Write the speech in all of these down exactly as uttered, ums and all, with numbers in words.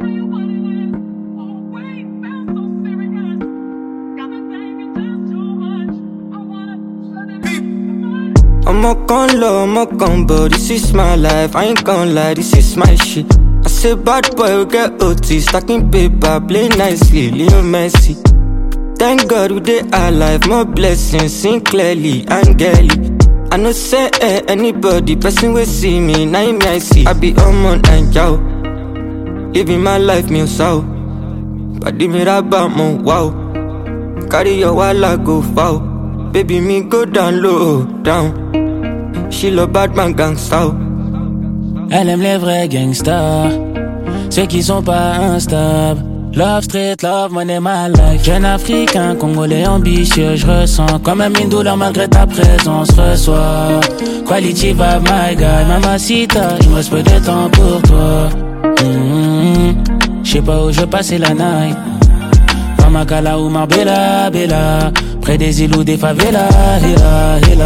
I'm a con low, I'm a combo, this is my life, I ain't gon' lie, this is my shit. I say bad boy, we get O T, stacking paper, play nicely, Leo Messi. Thank God we dey alive, more blessings, sing clearly, angelic. I know say eh, anybody, person will see me, now me I see. I be on mon and yow, living my life, me so. But the me rabba mon wow, carry your walla go foul. Baby me go down low, down. She love bad man gangsta. Elle aime les vrais gangsters, ceux qui sont pas instables. Love street, love money, my life. Jeune africain, congolais ambitieux, je ressens comme même une douleur malgré ta présence. Reçois quality vibe, my guy, mamacita, il me reste peu de temps pour toi. Mm-hmm. J'sais pas où je passais la night. Pamakala ou Marbella, Bella, près des îles ou des favelas, hela, hela.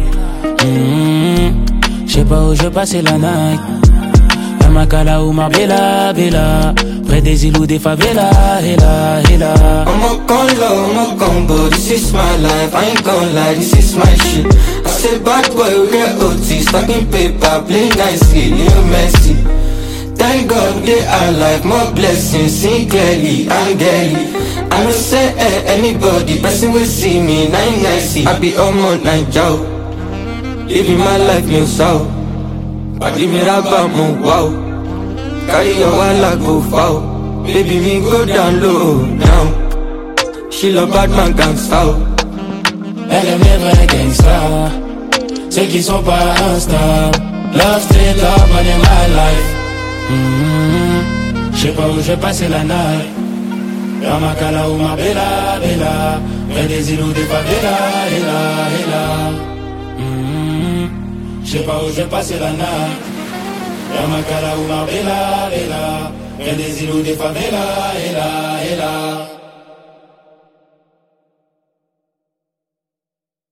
Mm-hmm. J'sais pas où je passais la night. Pamakala ou Marbella, Bella, près des îles ou des favelas, hela, hela. I'm a con low, I'm a combo, this is my life, I ain't gon' lie, this is my shit. I say bad boy, we get O T, stacking paper, play nicely, Leo Messi. Thank God we dey alive, more blessings, sing clearly, angelic. I know say eh, anybody, person will see me, nine ninety. I be on mon nine jow, living my life, me so. Body me rabba mo wow, carry your walla go foul. Baby me go down low, down. She love bad man gangsta. Elle aime les vrais gangsters, ceux qui sont pas instables. Love street, love money, my life. Mm-hmm. J'sais pas où j'ai passé la night. Ramakala ou Marbella, Bella, près des îles ou des favelas, hela, hela. Mm-hmm. J'sais pas où j'ai passé la night. Ramakala ou Marbella, Bella, près des îles ou des favelas, hela, hela.